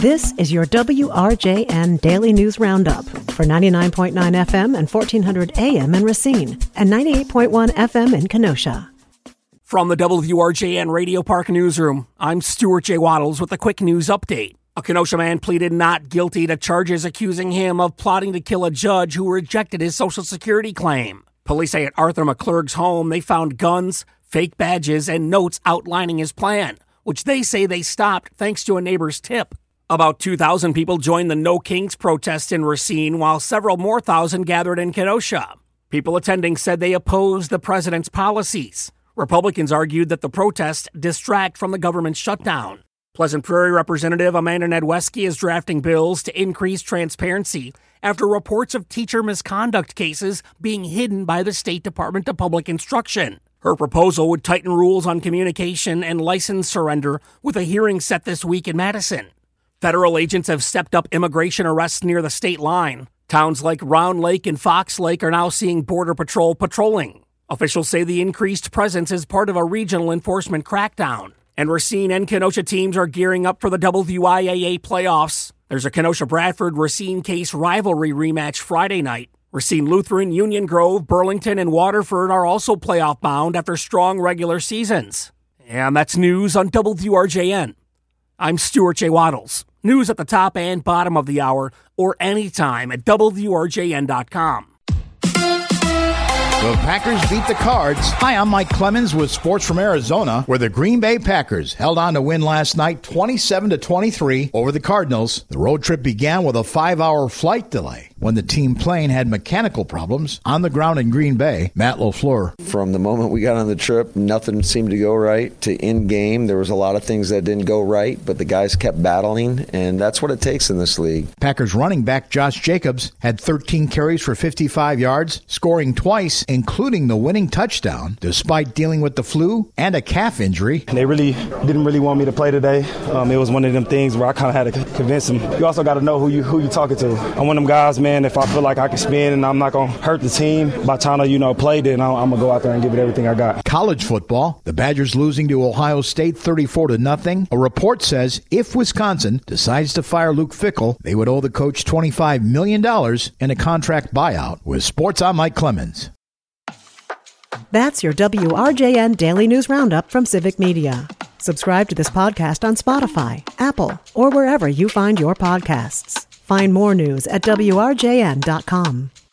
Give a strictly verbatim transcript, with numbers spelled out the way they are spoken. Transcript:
This is your W R J N Daily News Roundup for ninety-nine point nine F M and fourteen hundred A M in Racine and ninety-eight point one F M in Kenosha. From the W R J N Radio Park Newsroom, I'm Stuart J. Waddles with a quick news update. A Kenosha man pleaded not guilty to charges accusing him of plotting to kill a judge who rejected his Social Security claim. Police say at Arthur McClurg's home they found guns, fake badges, and notes outlining his plan, which they say they stopped thanks to a neighbor's tip. About two thousand people joined the No Kings protest in Racine, while several more thousand gathered in Kenosha. People attending said they opposed the president's policies. Republicans argued that the protests distract from the government shutdown. Pleasant Prairie Representative Amanda Nedweski is drafting bills to increase transparency after reports of teacher misconduct cases being hidden by the State Department of Public Instruction. Her proposal would tighten rules on communication and license surrender, with a hearing set this week in Madison. Federal agents have stepped up immigration arrests near the state line. Towns like Round Lake and Fox Lake are now seeing Border Patrol patrolling. Officials say the increased presence is part of a regional enforcement crackdown. And Racine and Kenosha teams are gearing up for the W I A A playoffs. There's a Kenosha-Bradford-Racine case rivalry rematch Friday night. Racine Lutheran, Union Grove, Burlington, and Waterford are also playoff-bound after strong regular seasons. And that's news on W R J N. I'm Stuart J. Waddles. News at the top and bottom of the hour, or anytime at W R J N dot com. The Packers beat the Cards. Hi, I'm Mike Clemens with Sports from Arizona, where the Green Bay Packers held on to win last night twenty-seven to twenty-three over the Cardinals. The road trip began with a five-hour flight delay when the team plane had mechanical problems on the ground in Green Bay. Matt LaFleur. From the moment we got on the trip, nothing seemed to go right. To in-game, there was a lot of things that didn't go right, but the guys kept battling, and that's what it takes in this league. Packers running back Josh Jacobs had thirteen carries for fifty-five yards, scoring twice, including the winning touchdown, despite dealing with the flu and a calf injury. They really didn't really want me to play today. Um, it was one of them things where I kind of had to convince them. You also got to know who you who you talking to. I'm one of them guys, man, if I feel like I can spin and I'm not going to hurt the team by trying to, you know, play, then I'm, I'm going to go out there and give it everything I got. College football, the Badgers losing to Ohio State thirty-four to nothing. A report says if Wisconsin decides to fire Luke Fickell, they would owe the coach twenty-five million dollars in a contract buyout. With Sports, I'm Mike Clemens. That's your W R J N Daily News Roundup from Civic Media. Subscribe to this podcast on Spotify, Apple, or wherever you find your podcasts. Find more news at W R J N dot com.